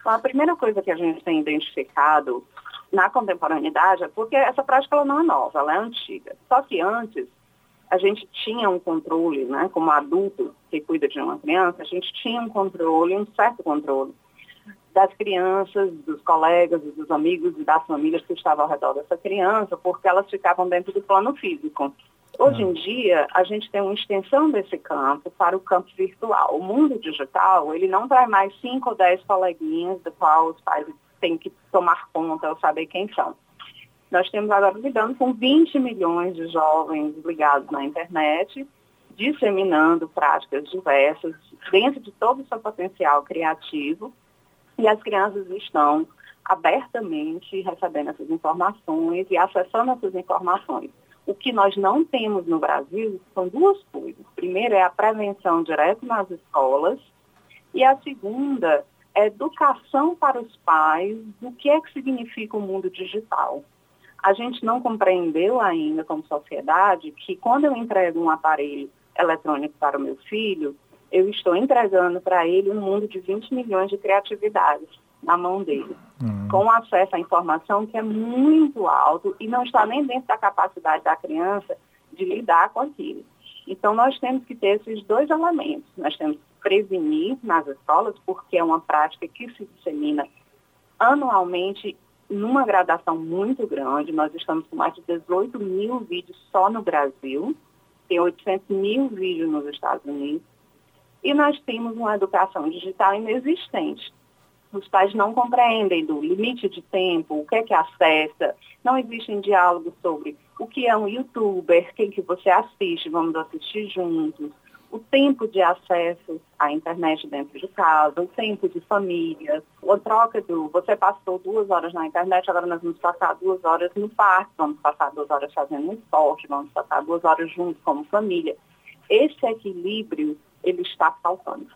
Então, a primeira coisa que a gente tem identificado na contemporaneidade é porque essa prática ela não é nova, ela é antiga. Só que antes, a gente tinha um controle, né, como adulto que cuida de uma criança, a gente tinha um controle, um certo controle das crianças, dos colegas, dos amigos e das famílias que estavam ao redor dessa criança, porque elas ficavam dentro do plano físico. Hoje em dia, a gente tem uma extensão desse campo para o campo virtual. O mundo digital, ele não traz mais 5 ou 10 coleguinhas do qual os pais têm que tomar conta ou saber quem são. Nós temos agora lidando com 20 milhões de jovens ligados na internet, disseminando práticas diversas dentro de todo o seu potencial criativo, e as crianças estão abertamente recebendo essas informações e acessando essas informações. O que nós não temos no Brasil são duas coisas. Primeiro é a prevenção direto nas escolas e a segunda é a educação para os pais do que é que significa o mundo digital. A gente não compreendeu ainda como sociedade que quando eu entrego um aparelho eletrônico para o meu filho, eu estou entregando para ele um mundo de 20 milhões de criatividades na mão dele, com acesso à informação que é muito alto e não está nem dentro da capacidade da criança de lidar com aquilo. Então, nós temos que ter esses dois elementos. Nós temos que prevenir nas escolas, porque é uma prática que se dissemina anualmente numa gradação muito grande. Nós estamos com mais de 18 mil vídeos só no Brasil, tem 800 mil vídeos nos Estados Unidos, e nós temos uma educação digital inexistente. Os pais não compreendem do limite de tempo, o que é que acessa, não existem diálogos sobre o que é um youtuber, quem que você assiste, vamos assistir juntos, o tempo de acesso à internet dentro de casa, o tempo de família, a troca do, você passou 2 horas na internet, agora nós vamos passar 2 horas no parque, vamos passar 2 horas fazendo um esporte, vamos passar 2 horas juntos como família. Esse equilíbrio, ele está faltando.